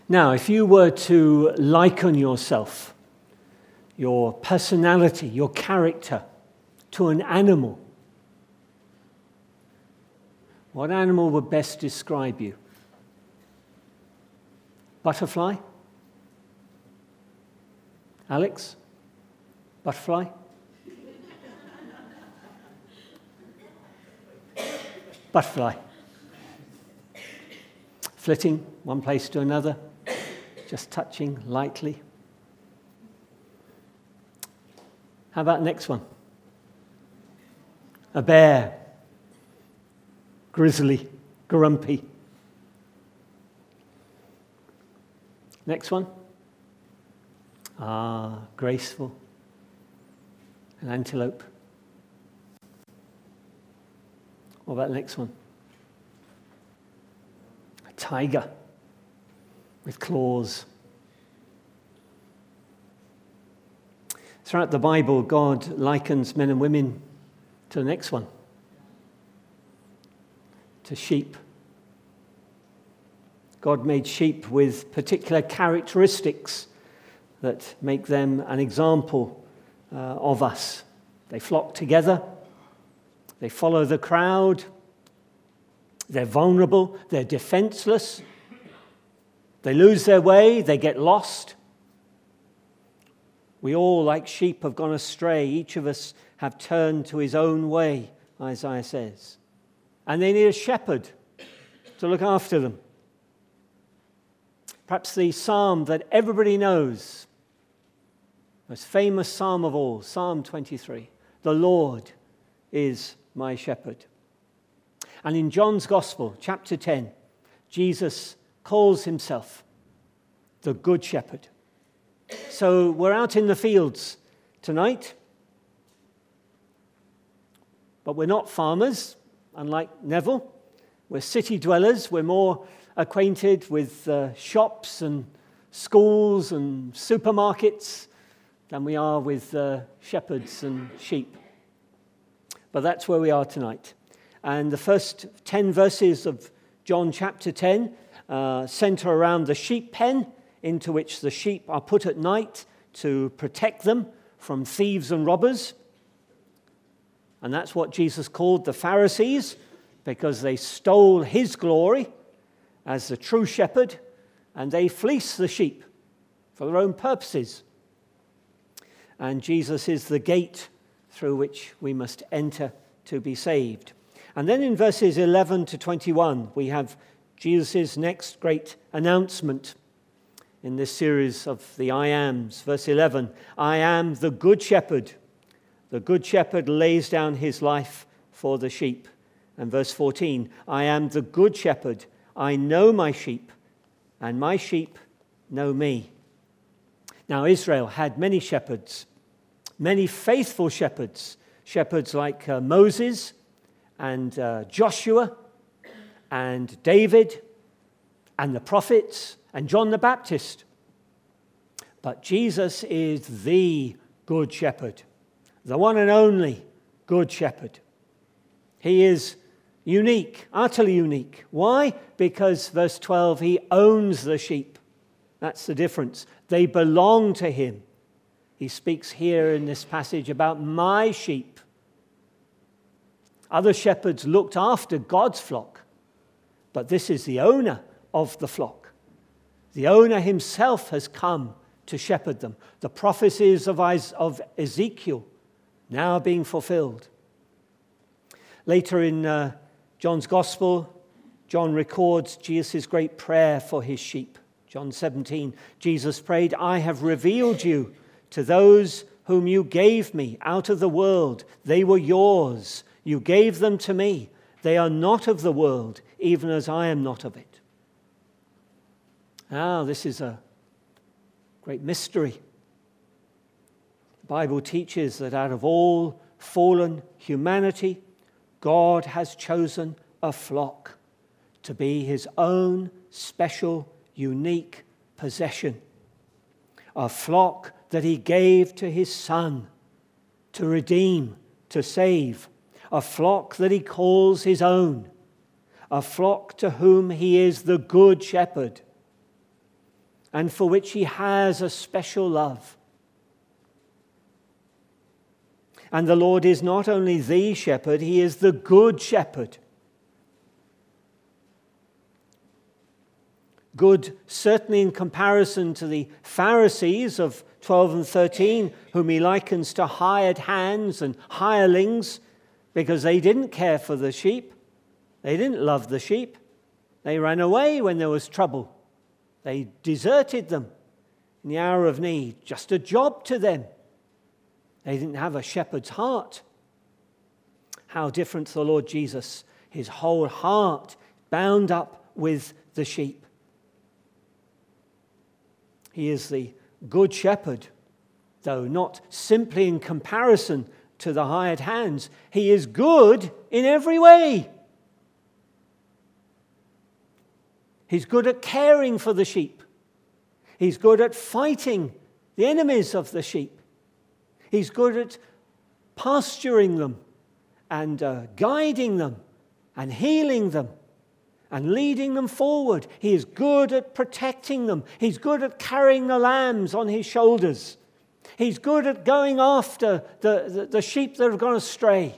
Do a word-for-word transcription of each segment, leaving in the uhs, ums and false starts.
Now, if you were to liken yourself, your personality, your character, to an animal, what animal would best describe you? Butterfly? Alex? Butterfly? Butterfly. Flitting one place to another, just touching lightly. How about next one? A bear. Grizzly, grumpy. Next one. Ah, graceful. An antelope. What about the next one? A tiger with claws. Throughout the Bible, God likens men and women to the next one, to sheep. God made sheep with particular characteristics that make them an example uh, of us. They flock together. They follow the crowd. They're vulnerable. They're defenseless. They lose their way. They get lost. We all, like sheep, have gone astray. Each of us have turned to his own way, Isaiah says. And they need a shepherd to look after them. Perhaps the psalm that everybody knows, most famous psalm of all, Psalm twenty-three. The Lord is my shepherd. And in John's Gospel, chapter ten, Jesus calls himself the Good Shepherd. So we're out in the fields tonight, but we're not farmers, unlike Neville. We're city dwellers. We're more acquainted with uh, shops and schools and supermarkets than we are with uh, shepherds and sheep. But that's where we are tonight. And the first ten verses of John chapter ten uh, center around the sheep pen into which the sheep are put at night to protect them from thieves and robbers. And that's what Jesus called the Pharisees, because they stole his glory as the true shepherd, and they fleece the sheep for their own purposes. And Jesus is the gate through which we must enter to be saved. And then in verses eleven to twenty-one, we have Jesus' next great announcement in this series of the I Ams. Verse eleven, I am the good shepherd. The good shepherd lays down his life for the sheep. And verse fourteen, I am the good shepherd. I know my sheep, and my sheep know me. Now, Israel had many shepherds, many faithful shepherds, shepherds like uh, Moses and uh, Joshua and David and the prophets and John the Baptist. But Jesus is the good shepherd, the one and only good shepherd. He is unique, utterly unique. Why? Because, verse twelve, he owns the sheep. That's the difference. They belong to him. He speaks here in this passage about my sheep. Other shepherds looked after God's flock, but this is the owner of the flock. The owner himself has come to shepherd them. The prophecies of Ezekiel now being fulfilled. Later in uh, John's Gospel, John records Jesus' great prayer for his sheep. John seventeen, Jesus prayed, I have revealed you to those whom you gave me out of the world. They were yours. You gave them to me. They are not of the world, even as I am not of it. Now, this is a great mystery. The Bible teaches that out of all fallen humanity, God has chosen a flock to be his own special, unique possession. A flock that he gave to his Son to redeem, to save. A flock that he calls his own. A flock to whom he is the good shepherd. and for which he has a special love. And the Lord is not only the shepherd, he is the good shepherd. Good, certainly in comparison to the Pharisees of twelve and thirteen, whom he likens to hired hands and hirelings, because they didn't care for the sheep. They didn't love the sheep. They ran away when there was trouble. They deserted them in the hour of need. Just a job to them. They didn't have a shepherd's heart. How different to the Lord Jesus. His whole heart bound up with the sheep. He is the good shepherd, though not simply in comparison to the hired hands. He is good in every way. He's good at caring for the sheep. He's good at fighting the enemies of the sheep. He's good at pasturing them and uh, guiding them and healing them and leading them forward. He is good at protecting them. He's good at carrying the lambs on his shoulders. He's good at going after the, the, the sheep that have gone astray.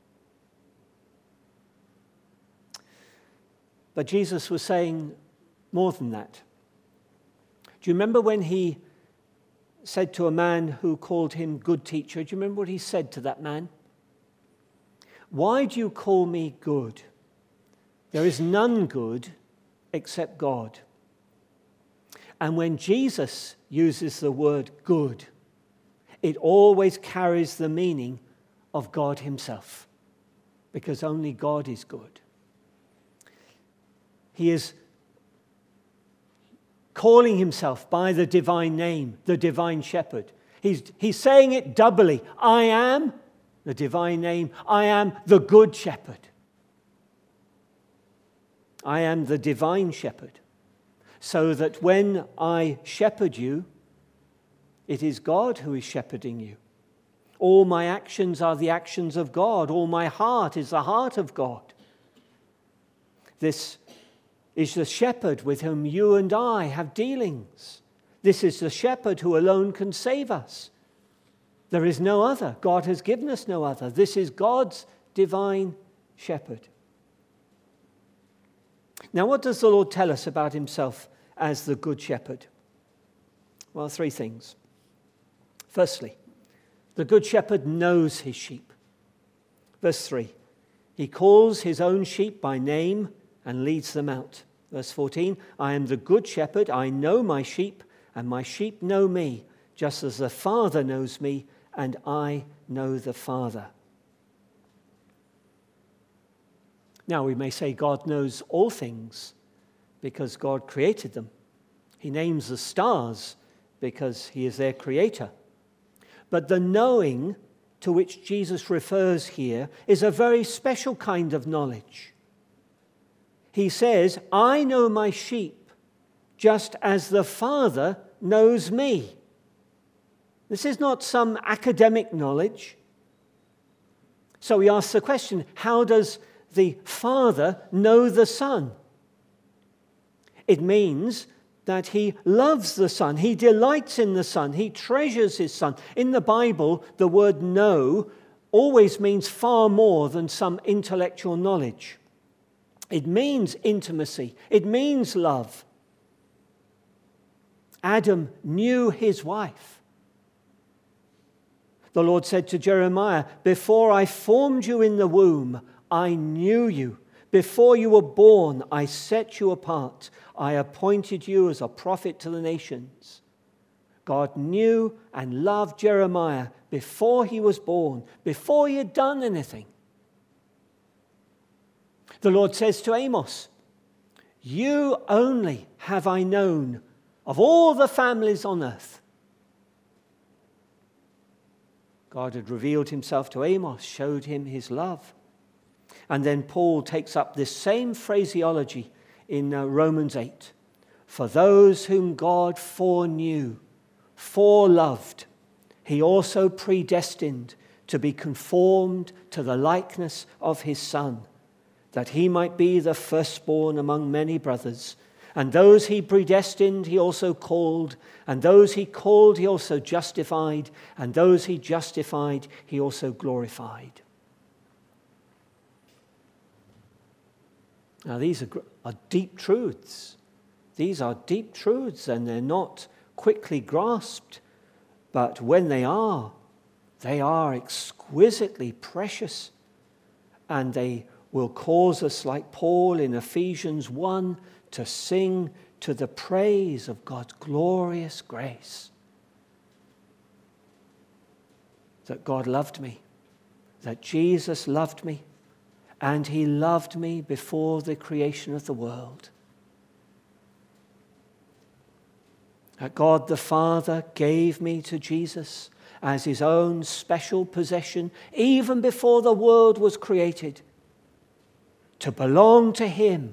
But Jesus was saying more than that. Do you remember when he said to a man who called him good teacher? Do you remember what he said to that man? Why do you call me good? There is none good except God. And when Jesus uses the word good, it always carries the meaning of God himself, because only God is good. He is calling himself by the divine name, the divine shepherd. He's, he's saying it doubly. I am the divine name. I am the good shepherd. I am the divine shepherd. So that when I shepherd you, it is God who is shepherding you. All my actions are the actions of God. All my heart is the heart of God. This is the shepherd with whom you and I have dealings. This is the shepherd who alone can save us. There is no other. God has given us no other. This is God's divine shepherd. Now, what does the Lord tell us about himself as the good shepherd? Well, three things. Firstly, the good shepherd knows his sheep. Verse three, he calls his own sheep by name and leads them out. Verse fourteen, I am the good shepherd, I know my sheep, and my sheep know me, just as the Father knows me, and I know the Father. Now, we may say God knows all things because God created them. He names the stars because he is their creator. But the knowing to which Jesus refers here is a very special kind of knowledge. He says, I know my sheep just as the Father knows me. This is not some academic knowledge. So we ask the question, how does the Father know the Son? It means that he loves the Son. He delights in the Son. He treasures his Son. In the Bible, the word know always means far more than some intellectual knowledge. It means intimacy. It means love. Adam knew his wife. The Lord said to Jeremiah, before I formed you in the womb, I knew you. Before you were born, I set you apart. I appointed you as a prophet to the nations. God knew and loved Jeremiah before he was born, before he had done anything. The Lord says to Amos, you only have I known of all the families on earth. God had revealed himself to Amos, showed him his love. And then Paul takes up this same phraseology in uh, Romans eight. For those whom God foreknew, foreloved, he also predestined to be conformed to the likeness of his Son, that he might be the firstborn among many brothers. And those he predestined, he also called. And those he called, he also justified. And those he justified, he also glorified. Now, these are, are deep truths. These are deep truths, and they're not quickly grasped. But when they are, they are exquisitely precious. And they will cause us, like Paul in Ephesians one, to sing to the praise of God's glorious grace. That God loved me, that Jesus loved me, and he loved me before the creation of the world. That God the Father gave me to Jesus as his own special possession, even before the world was created, to belong to him.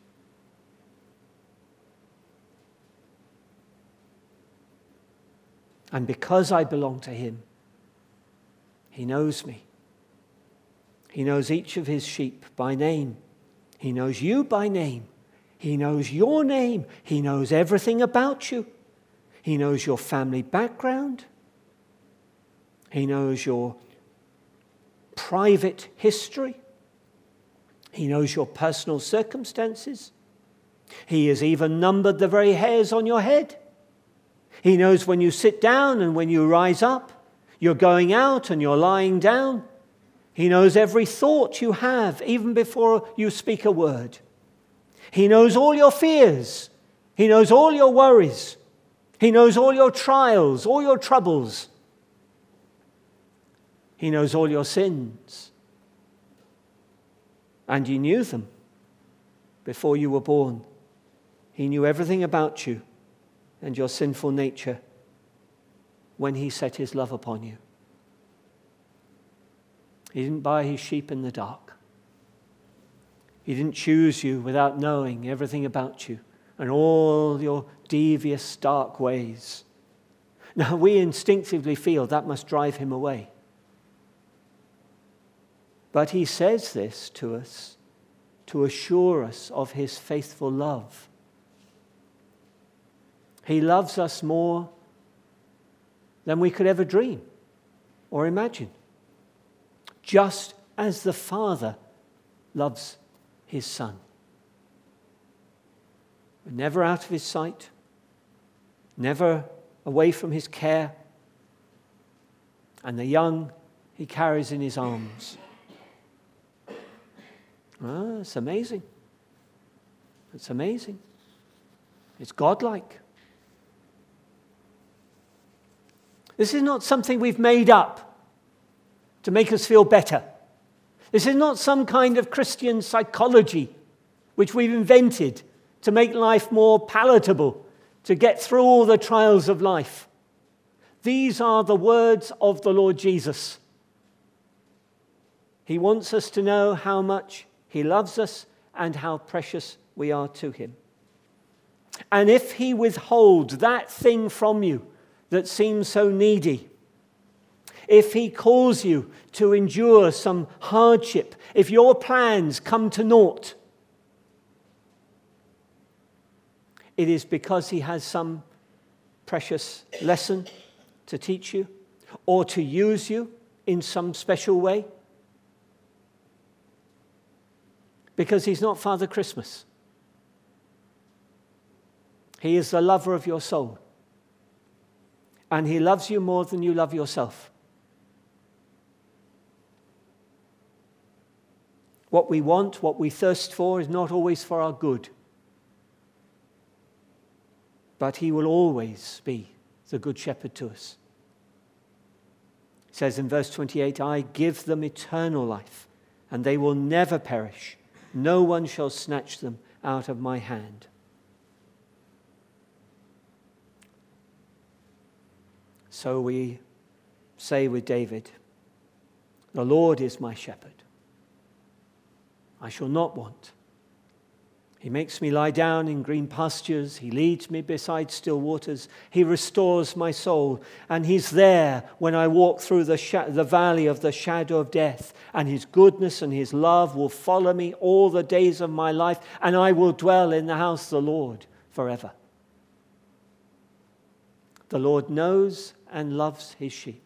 And because I belong to him, he knows me. He knows each of his sheep by name. He knows you by name. He knows your name. He knows everything about you. He knows your family background. He knows your private history. He knows your personal circumstances. He has even numbered the very hairs on your head. He knows when you sit down and when you rise up. You're going out and you're lying down. He knows every thought you have, even before you speak a word. He knows all your fears. He knows all your worries. He knows all your trials, all your troubles. He knows all your sins. And you knew them before you were born. He knew everything about you and your sinful nature when he set his love upon you. He didn't buy his sheep in the dark. He didn't choose you without knowing everything about you and all your devious, dark ways. Now, we instinctively feel that must drive him away. But he says this to us to assure us of his faithful love. He loves us more than we could ever dream or imagine. Just as the Father loves his Son. Never out of his sight, never away from his care, and the young he carries in his arms. Ah, it's amazing. It's amazing. It's godlike. This is not something we've made up to make us feel better. This is not some kind of Christian psychology which we've invented to make life more palatable, to get through all the trials of life. These are the words of the Lord Jesus. He wants us to know how much he loves us and how precious we are to him. And if he withholds that thing from you that seems so needy, if he calls you to endure some hardship, if your plans come to naught, it is because he has some precious lesson to teach you or to use you in some special way. Because he's not Father Christmas. He is the lover of your soul. And he loves you more than you love yourself. What we want, what we thirst for, is not always for our good. But he will always be the good shepherd to us. It says in verse twenty-eight, I give them eternal life, and they will never perish. No one shall snatch them out of my hand. So we say with David, the Lord is my shepherd. I shall not want. He makes me lie down in green pastures. He leads me beside still waters. He restores my soul. And he's there when I walk through the, sh- the valley of the shadow of death. And his goodness and his love will follow me all the days of my life. And I will dwell in the house of the Lord forever. The Lord knows and loves his sheep.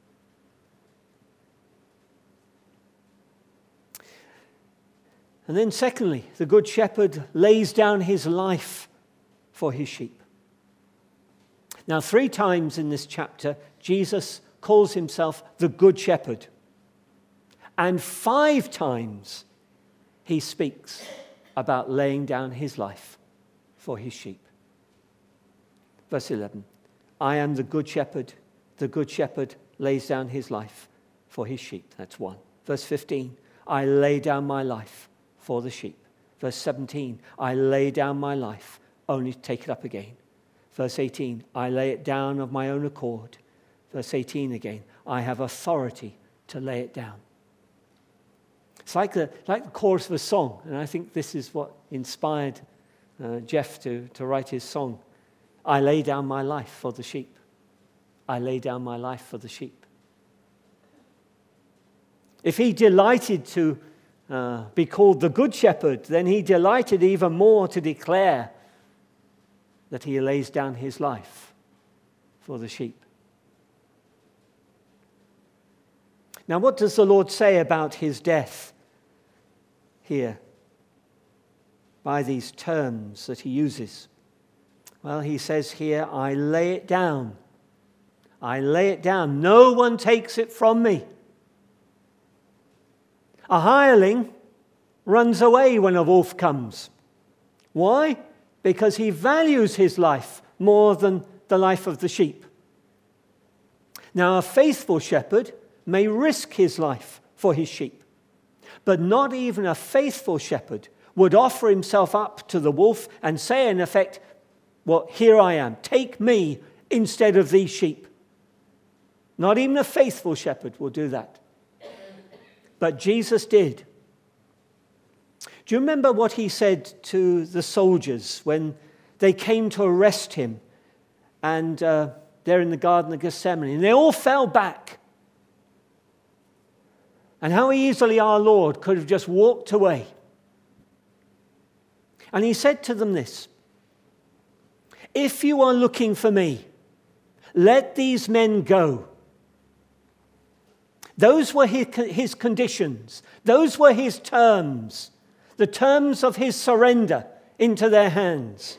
And then secondly, the good shepherd lays down his life for his sheep. Now, three times in this chapter, Jesus calls himself the good shepherd. And five times he speaks about laying down his life for his sheep. Verse eleven, I am the good shepherd. The good shepherd lays down his life for his sheep. That's one. Verse fifteen, I lay down my life for the sheep. Verse seventeen, I lay down my life only to take it up again. Verse eighteen, I lay it down of my own accord. Verse eighteen again, I have authority to lay it down. It's like the, like the chorus of a song, and I think this is what inspired uh, Jeff to, to write his song. I lay down my life for the sheep. I lay down my life for the sheep. If he delighted to Uh, be called the Good Shepherd, then he delighted even more to declare that he lays down his life for the sheep. Now, what does the Lord say about his death here by these terms that he uses? Well, he says here, I lay it down. I lay it down. No one takes it from me. A hireling runs away when a wolf comes. Why? Because he values his life more than the life of the sheep. Now, a faithful shepherd may risk his life for his sheep, but not even a faithful shepherd would offer himself up to the wolf and say, in effect, well, here I am, take me instead of these sheep. Not even a faithful shepherd will do that. But Jesus did. Do you remember what he said to the soldiers when they came to arrest him? And uh, they're in the Garden of Gethsemane. And they all fell back. And how easily our Lord could have just walked away. And he said to them this, if you are looking for me, let these men go. Those were his conditions. Those were his terms. The terms of his surrender into their hands.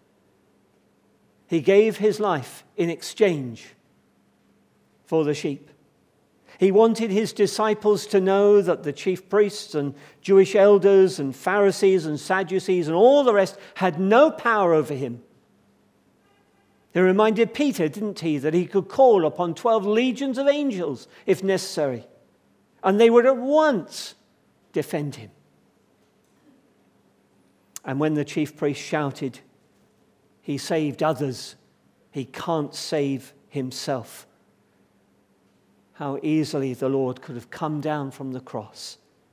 He gave his life in exchange for the sheep. He wanted his disciples to know that the chief priests and Jewish elders and Pharisees and Sadducees and all the rest had no power over him. He reminded Peter, didn't he, that he could call upon twelve legions of angels if necessary, and they would at once defend him. And when the chief priest shouted, he saved others, he can't save himself. How easily the Lord could have come down from the cross.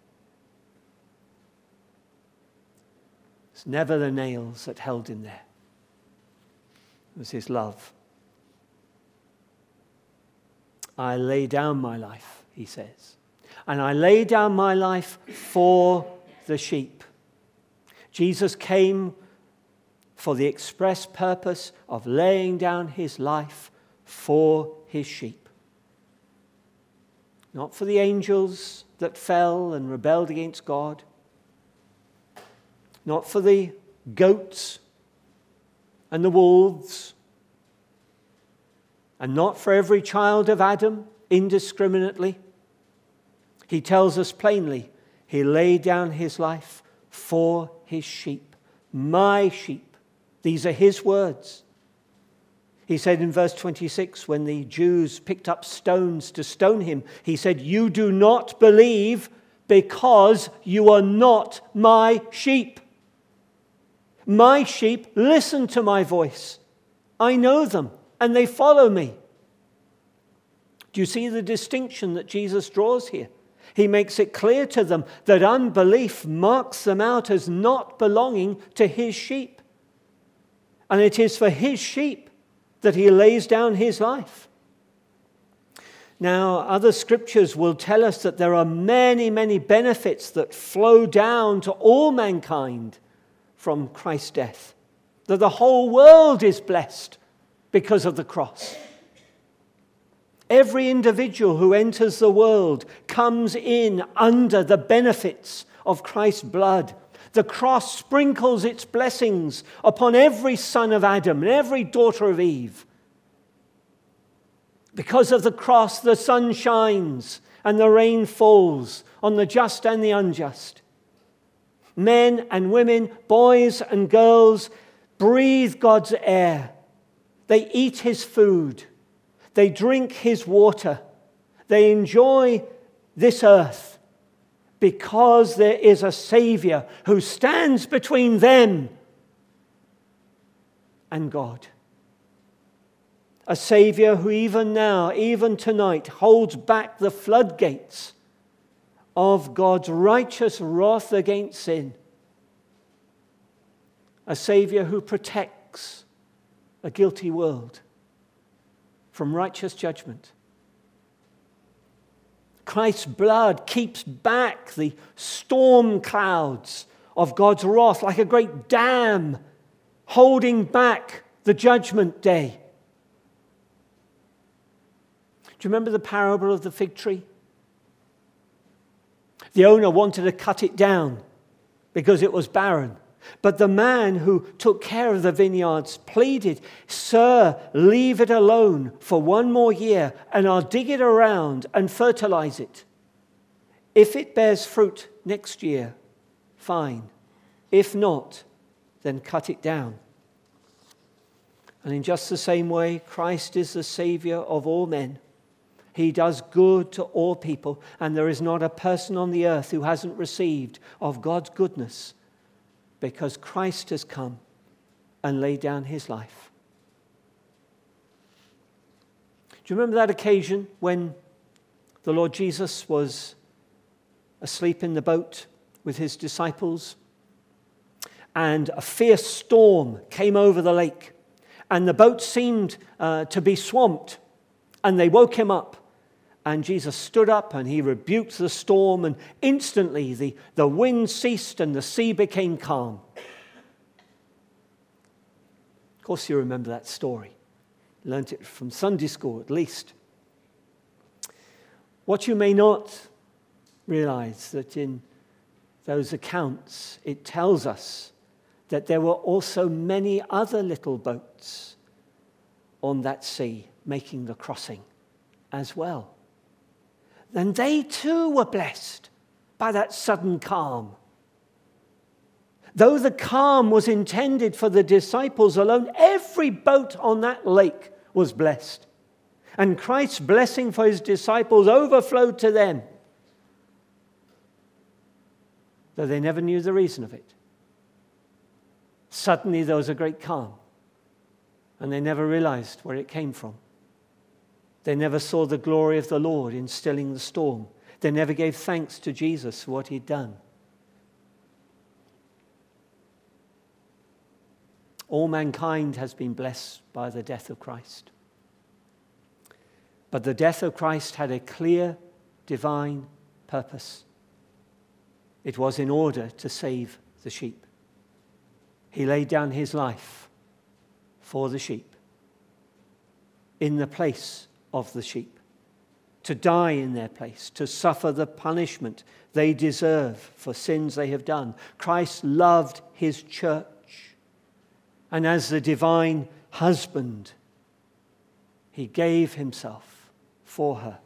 It's never the nails that held him there. It was his love. I lay down my life, he says. And I lay down my life for the sheep. Jesus came for the express purpose of laying down his life for his sheep. Not for the angels that fell and rebelled against God. Not for the goats and the wolves, and not for every child of Adam indiscriminately. He tells us plainly, he laid down his life for his sheep, my sheep. These are his words. He said in verse twenty-six, when the Jews picked up stones to stone him, he said, you do not believe because you are not my sheep. My sheep listen to my voice. I know them, and they follow me. Do you see the distinction that Jesus draws here? He makes it clear to them that unbelief marks them out as not belonging to his sheep. And it is for his sheep that he lays down his life. Now, other scriptures will tell us that there are many, many benefits that flow down to all mankind from Christ's death. That the whole world is blessed because of the cross. Every individual who enters the world comes in under the benefits of Christ's blood. The cross sprinkles its blessings upon every son of Adam and every daughter of Eve. Because of the cross, the sun shines and the rain falls on the just and the unjust. Men and women, boys and girls breathe God's air. They eat his food. They drink his water. They enjoy this earth because there is a Savior who stands between them and God. A Savior who even now, even tonight, holds back the floodgates of God's righteous wrath against sin. A Savior who protects a guilty world from righteous judgment. Christ's blood keeps back the storm clouds of God's wrath like a great dam holding back the judgment day. Do you remember the parable of the fig tree? The owner wanted to cut it down because it was barren. But the man who took care of the vineyards pleaded, "Sir, leave it alone for one more year and I'll dig it around and fertilize it. If it bears fruit next year, fine. If not, then cut it down." And in just the same way, Christ is the Savior of all men. He does good to all people, and there is not a person on the earth who hasn't received of God's goodness because Christ has come and laid down his life. Do you remember that occasion when the Lord Jesus was asleep in the boat with his disciples and a fierce storm came over the lake and the boat seemed uh, to be swamped, and they woke him up? And Jesus stood up and he rebuked the storm, and instantly the, the wind ceased and the sea became calm. Of course you remember that story. Learned it from Sunday school at least. What you may not realize that in those accounts it tells us that there were also many other little boats on that sea making the crossing as well. And they too were blessed by that sudden calm. Though the calm was intended for the disciples alone, every boat on that lake was blessed. And Christ's blessing for his disciples overflowed to them, though they never knew the reason of it. Suddenly there was a great calm, and they never realized where it came from. They never saw the glory of the Lord in stilling the storm. They never gave thanks to Jesus for what he'd done. All mankind has been blessed by the death of Christ. But the death of Christ had a clear divine purpose. It was in order to save the sheep. He laid down his life for the sheep, in the place of the sheep, to die in their place, to suffer the punishment they deserve for sins they have done. Christ loved his church, and as the divine husband, he gave himself for her.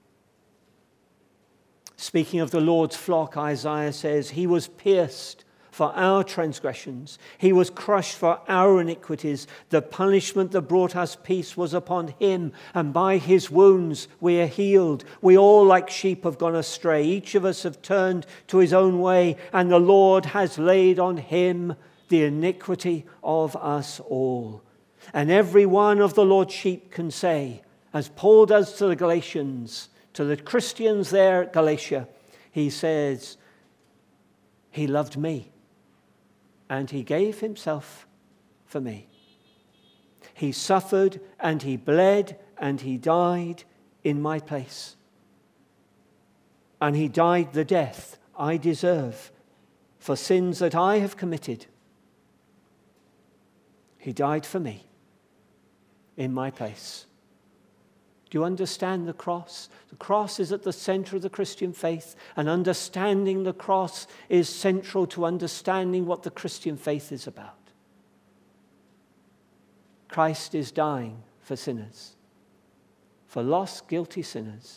Speaking of the Lord's flock, Isaiah says, "He was pierced for our transgressions. He was crushed for our iniquities. The punishment that brought us peace was upon him, and by his wounds we are healed. We all like sheep have gone astray. Each of us have turned to his own way, and the Lord has laid on him the iniquity of us all." And every one of the Lord's sheep can say, as Paul does to the Galatians, To the Christians there at Galatia, he says, he loved me and he gave himself for me. He suffered and he bled and he died in my place. And he died the death I deserve for sins that I have committed. He died for me in my place. Do you understand the cross? The cross is at the center of the Christian faith, and understanding the cross is central to understanding what the Christian faith is about. Christ is dying for sinners, for lost, guilty sinners.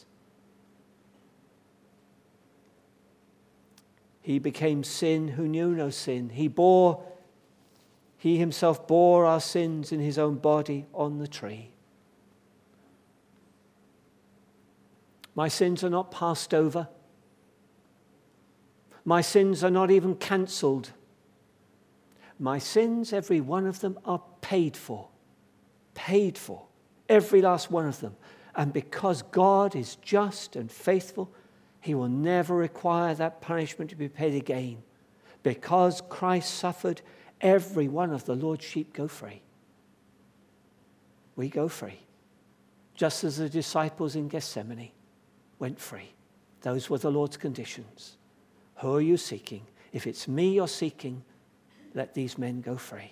He became sin who knew no sin. He bore, he himself bore our sins in his own body on the tree. My sins are not passed over. My sins are not even cancelled. My sins, every one of them, are paid for. Paid for. Every last one of them. And because God is just and faithful, he will never require that punishment to be paid again. Because Christ suffered, every one of the Lord's sheep go free. We go free. Just as the disciples in Gethsemane went free. Those were the Lord's conditions. Who are you seeking? If it's me you're seeking, let these men go free.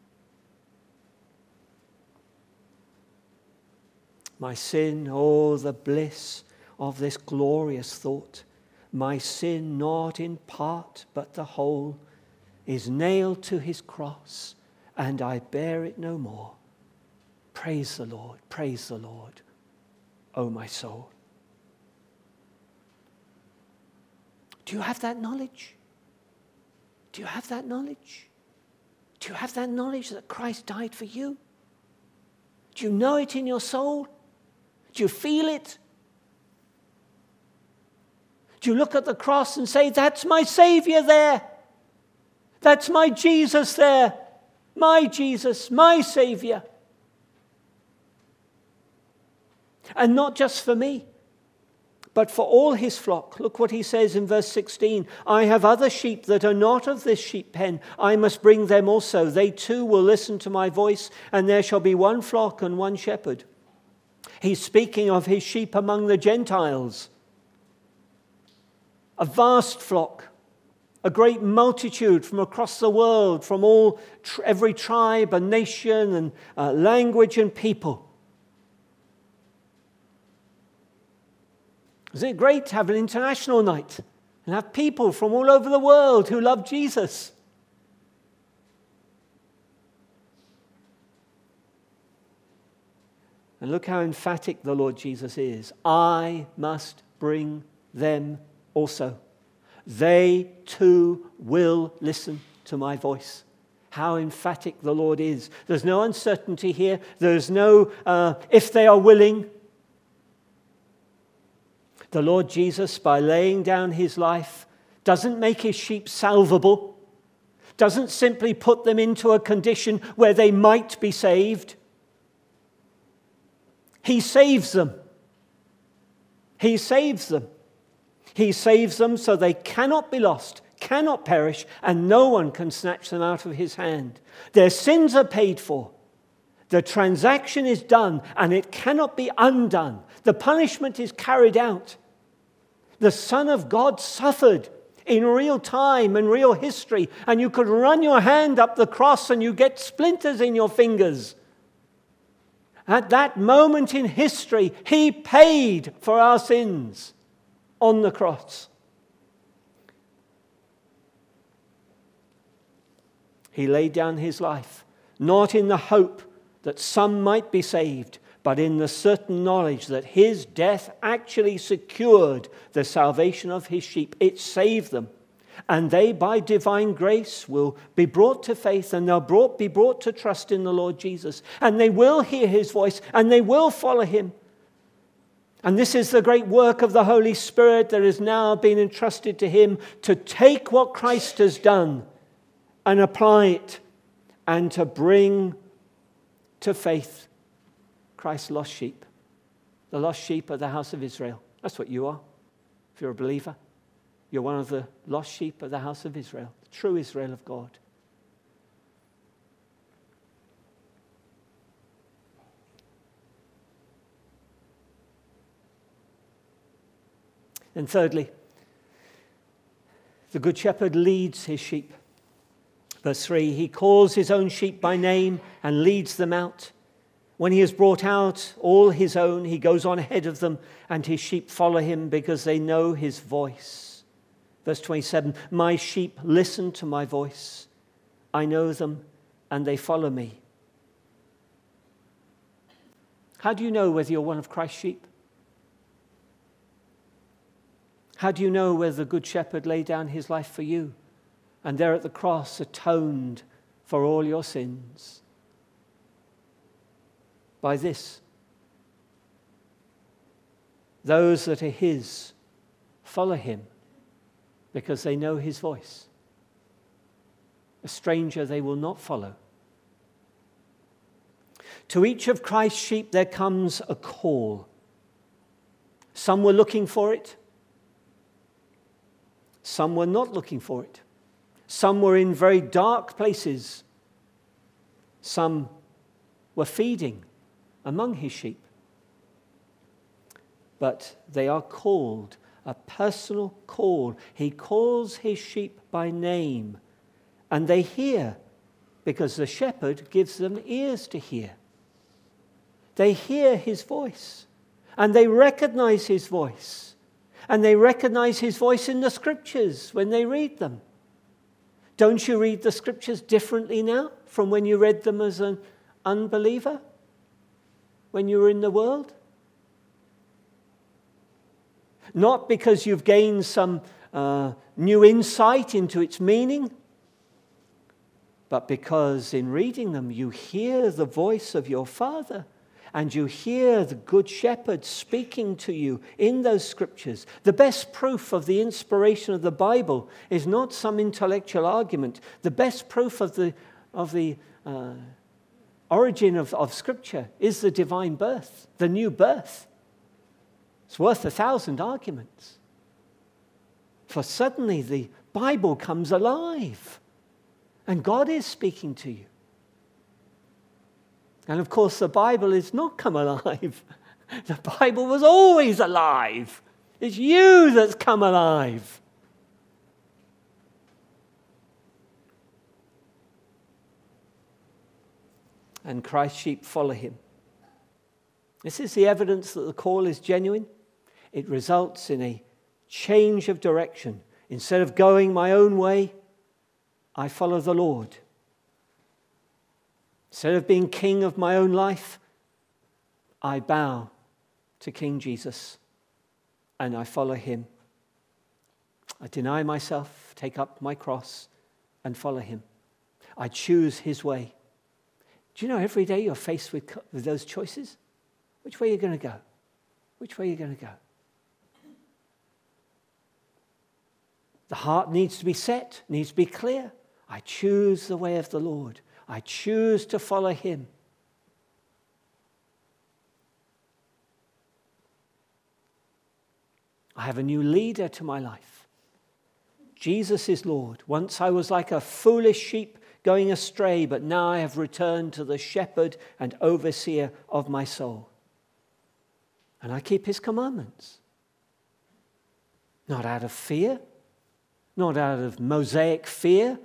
My sin, oh, the bliss of this glorious thought. My sin, not in part, but the whole, is nailed to his cross, and I bear it no more. Praise the Lord, praise the Lord, O my soul. Do you have that knowledge? Do you have that knowledge? Do you have that knowledge that Christ died for you? Do you know it in your soul? Do you feel it? Do you look at the cross and say, that's my Savior there? That's my Jesus there. My Jesus, my Savior. And not just for me, but for all his flock. Look what he says in verse sixteen. I have other sheep that are not of this sheep pen. I must bring them also. They too will listen to my voice, and there shall be one flock and one shepherd. He's speaking of his sheep among the Gentiles. A vast flock, a great multitude from across the world, from all every tribe and nation and uh, language and people. Isn't it great to have an international night and have people from all over the world who love Jesus? And look how emphatic the Lord Jesus is. I must bring them also. They too will listen to my voice. How emphatic the Lord is. There's no uncertainty here. There's no uh, if they are willing. The Lord Jesus, by laying down his life, doesn't make his sheep salvable, doesn't simply put them into a condition where they might be saved. He saves them. He saves them. He saves them so they cannot be lost, cannot perish, and no one can snatch them out of his hand. Their sins are paid for. The transaction is done, and it cannot be undone. The punishment is carried out. The Son of God suffered in real time and real history, and you could run your hand up the cross and you get splinters in your fingers. At that moment in history, he paid for our sins on the cross. He laid down his life, not in the hope that some might be saved, but in the certain knowledge that his death actually secured the salvation of his sheep. It saved them. And they, by divine grace, will be brought to faith, and they'll brought, be brought to trust in the Lord Jesus. And they will hear his voice, and they will follow him. And this is the great work of the Holy Spirit that has now been entrusted to him, to take what Christ has done and apply it, and to bring to faith Christ's lost sheep, the lost sheep of the house of Israel, That's what you are, if you're a believer. You're one of the lost sheep of the house of Israel, the true Israel of God. And thirdly, the Good Shepherd leads his sheep. Verse three, he calls his own sheep by name and leads them out. When he has brought out all his own, he goes on ahead of them, and his sheep follow him because they know his voice. Verse twenty-seven, my sheep listen to my voice. I know them, and they follow me. How do you know whether you're one of Christ's sheep? How do you know whether the Good Shepherd laid down his life for you, and there at the cross atoned for all your sins? By this: those that are his follow him because they know his voice. A stranger they will not follow. To each of Christ's sheep there comes a call. Some were looking for it. Some were not looking for it. Some were in very dark places. Some were feeding among his sheep. But they are called, a personal call. He calls his sheep by name, and they hear because the shepherd gives them ears to hear. They hear his voice, and they recognize his voice. And they recognize his voice in the scriptures when they read them. Don't you read the scriptures differently now from when you read them as an unbeliever? When you were in the world? Not because you've gained some uh, new insight into its meaning, but because in reading them you hear the voice of your Father. And you hear the Good Shepherd speaking to you in those scriptures. The best proof of the inspiration of the Bible is not some intellectual argument. The best proof of the, of the uh, origin of, of Scripture is the divine birth, the new birth. It's worth a thousand arguments. For suddenly the Bible comes alive, and God is speaking to you. And of course, the Bible is not come alive. The Bible was always alive. It's you that's come alive. And Christ's sheep follow him. This is the evidence that the call is genuine. It results in a change of direction. Instead of going my own way, I follow the Lord. Instead of being king of my own life, I bow to King Jesus and I follow him. I deny myself, take up my cross and follow him. I choose his way. Do you know every day you're faced with, with those choices? Which way are you going to go? Which way are you going to go? The heart needs to be set, needs to be clear. I choose the way of the Lord. I choose to follow him. I have a new leader to my life. Jesus is Lord. Once I was like a foolish sheep going astray, but now I have returned to the shepherd and overseer of my soul. And I keep his commandments. Not out of fear, not out of Mosaic fear.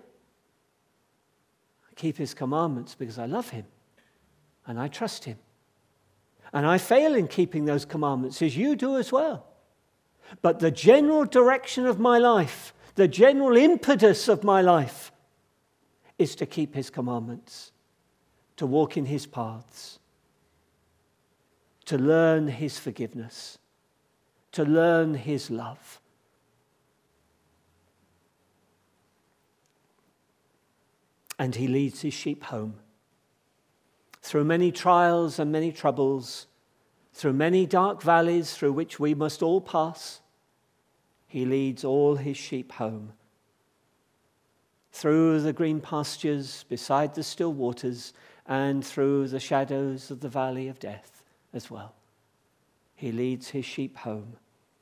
Keep his commandments because I love him and I trust him. And I fail in keeping those commandments as you do as well. But the general direction of my life, the general impetus of my life is to keep his commandments, to walk in his paths, to learn his forgiveness, to learn his love. And he leads his sheep home. Through many trials and many troubles, through many dark valleys through which we must all pass, he leads all his sheep home. Through the green pastures, beside the still waters, and through the shadows of the valley of death as well. He leads his sheep home.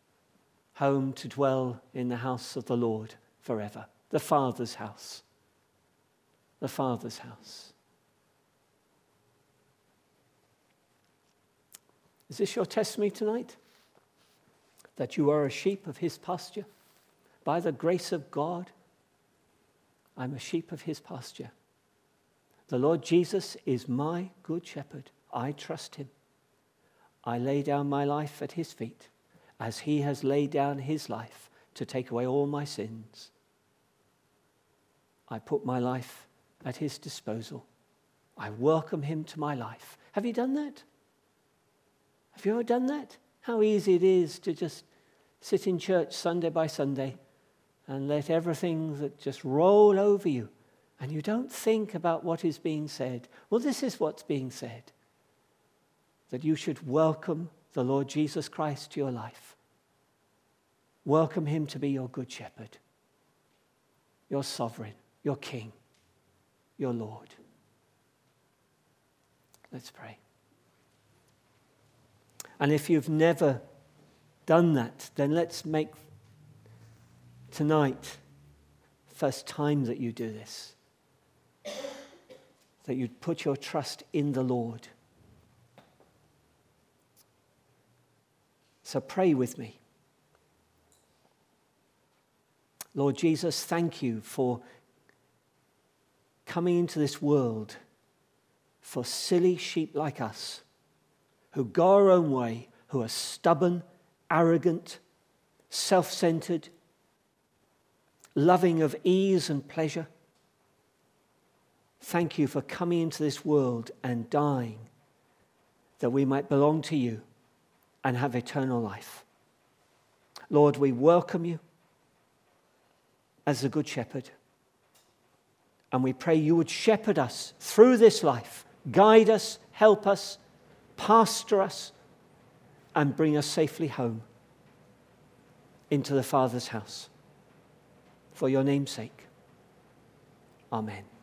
home to dwell in the house of the Lord forever. The Father's house. The Father's house. Is this your testimony tonight? That you are a sheep of his pasture? By the grace of God, I'm a sheep of his pasture. The Lord Jesus is my good shepherd. I trust him. I lay down my life at his feet, as he has laid down his life to take away all my sins. I put my life at his disposal. I welcome him to my life. Have you done that? Have you ever done that? How easy it is to just sit in church Sunday by Sunday and let everything that just roll over you, and you don't think about what is being said. Well, this is what's being said. That you should welcome the Lord Jesus Christ to your life. Welcome him to be your good shepherd, your sovereign, your king, your Lord. Let's pray. And if you've never done that, then let's make tonight the first time that you do this. That you'd put your trust in the Lord. So pray with me. Lord Jesus, thank you for coming into this world for silly sheep like us, who go our own way, who are stubborn, arrogant, self-centered, loving of ease and pleasure. Thank you for coming into this world and dying that we might belong to you and have eternal life. Lord, we welcome you as the Good Shepherd. And we pray you would shepherd us through this life, guide us, help us, pastor us, and bring us safely home into the Father's house. For your name's sake. Amen.